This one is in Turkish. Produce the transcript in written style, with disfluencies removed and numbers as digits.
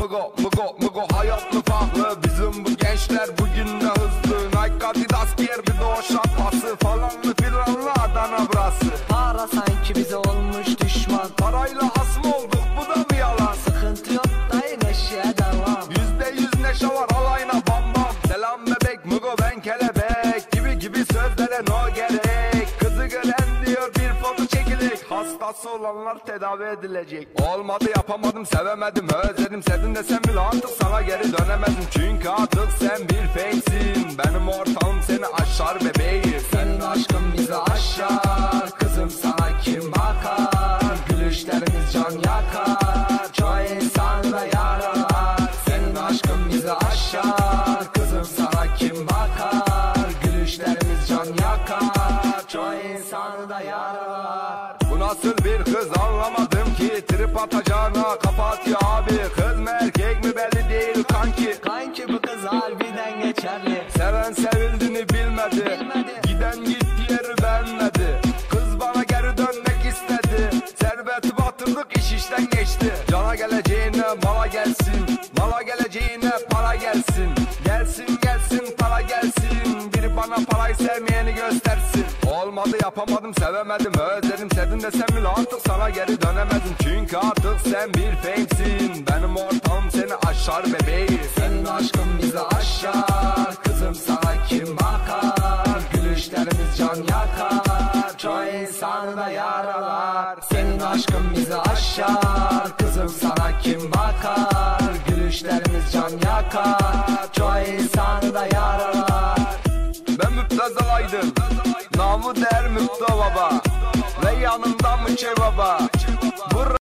Mugo hayatlı farklı. Bizim bu gençler bugün de hızlı. Nike, Adidas giyer bir de o şapkası. Falanlı filanlı Adana burası. Para sanki bize olmuş düşman. Parayla hasım olduk, bu da mı yalan? Sıkıntı yok dayı, neşeye devam. %100 neşe var, alayına bam bam. Selam bebek, Mugo ben kelebek. Gibi sözlere no gerek. Kızı gören diyor bir foto çekilecek. Hastası olanlar tedavi edilecek. Olmadı yapamadım, sevemedim, özledim. Sevdim desem bile artık sana geri dönemezdim. Çünkü artık sen bir fakesin. Benim ortağım seni aşar bebeğim. Senin aşkın bizi aşar. Kızım sana kim bakar? Gülüşlerimiz can yakar. Çoğu insan da yaralar. Senin aşkın bizi aşar. Kızım sana kim bakar? Gülüşlerimiz can yakar. Çoğu insanı da yaralar. Bu nasıl bir kız anlamadım ki. Trip atacağına kapat ya abi. Kız mı erkek mi belli değil kanki. Kanki bu kız harbiden geçerli. Seven sevildiğini bilmedi. Giden gitti yeri beğenmedi. Kız bana geri dönmek istedi. Serveti batırdık, iş işten geçti. Cana geleceğine mala gelsin. Mala geleceğine para gelsin. Gelsin para gelsin. Biri bana parayı sevmeyeni göstersin. Olmadı yapamadım, sevemedim, özledim. Sevdim desem bile artık sana geri dönemezdim. Çünkü artık sen bir famesin. Benim ortağım seni aşar bebeğim. Senin aşkın bizi aşar. Kızım sana kim bakar? Gülüşlerimiz can yakar. Çoğu insanı da yaralar. Senin aşkın bizi aşar. Kızım sana kim bakar? Gülüşlerimiz can yakar. Çoğu insanı da yaralar. Ben Müptezel Aydın, namı değer Müpte baba. Ve yanında Mıçı baba.